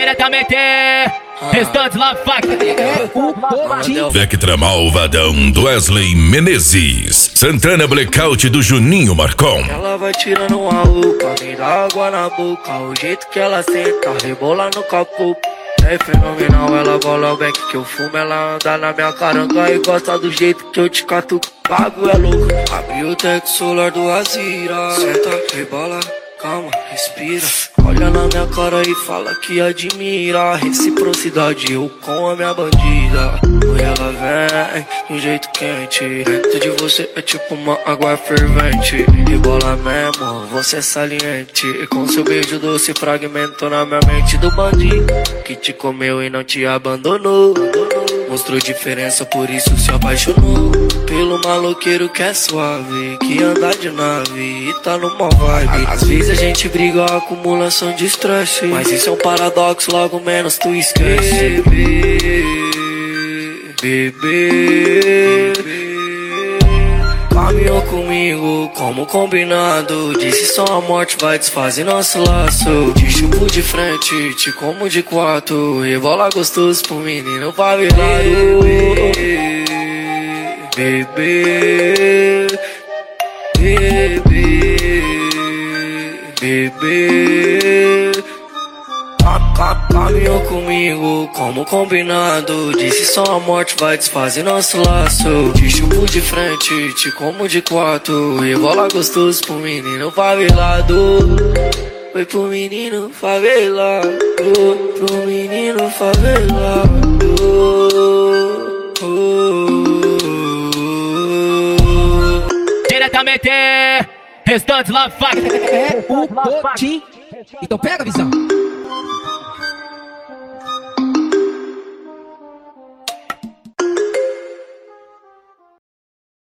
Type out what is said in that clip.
Diretamente, restantes lá, faca. Vectra Malvadão do Wesley Menezes, Santana Blackout do Juninho Marcon. Ela vai tirando uma roupa, me dá água na boca. O jeito que ela senta, rebola no capô. É fenomenal, ela bola o back que eu fumo. Ela anda na minha caranga e gosta do jeito que eu te cato. Pago é louco, abri o teto solar do Azira. Senta, rebola, calma, respira. Olha na minha cara e fala que admira. Reciprocidade, eu com a minha bandida. E ela vem de um jeito quente. Dentro de você é tipo uma água fervente. Rebola mesmo, você é saliente. Com seu beijo doce fragmentou na minha mente do bandido que te comeu e não te abandonou. Mostrou diferença, por isso se apaixonou pelo maloqueiro que é suave, que anda de nave e tá numa vibe. Às vezes a gente briga, acumulação de estresse, mas isso é um paradoxo, logo menos tu esquece. Bebê, caminhou comigo como combinado. Disse só a morte vai desfazer nosso laço. Te chupo de frente, te como de quatro. Rebola gostoso pro menino favelado. Bebê, bebê, bebê. Caminhou comigo como combinado. Disse só a morte vai desfazer nosso laço. Te chupo de frente, te como de quatro. Rebola gostoso pro menino favelado. Foi pro menino favelado, pro menino favelado. Diretamente, restantes lá, faca. Então pega a visão.